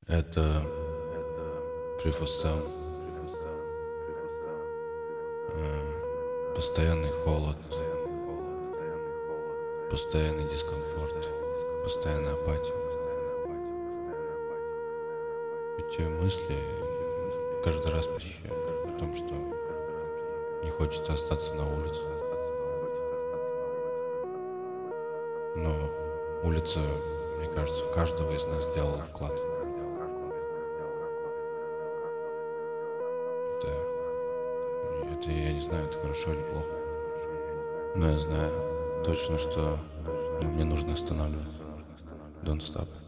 Это Prefus постоянный холод, постоянный дискомфорт, постоянная апатия. И те мысли каждый раз посещают о том, что не хочется остаться на улице. Но улица, мне кажется, в каждого из нас сделала вклад. Это я не знаю, это хорошо или плохо. Но я знаю точно, что мне нужно останавливаться. Don't stop.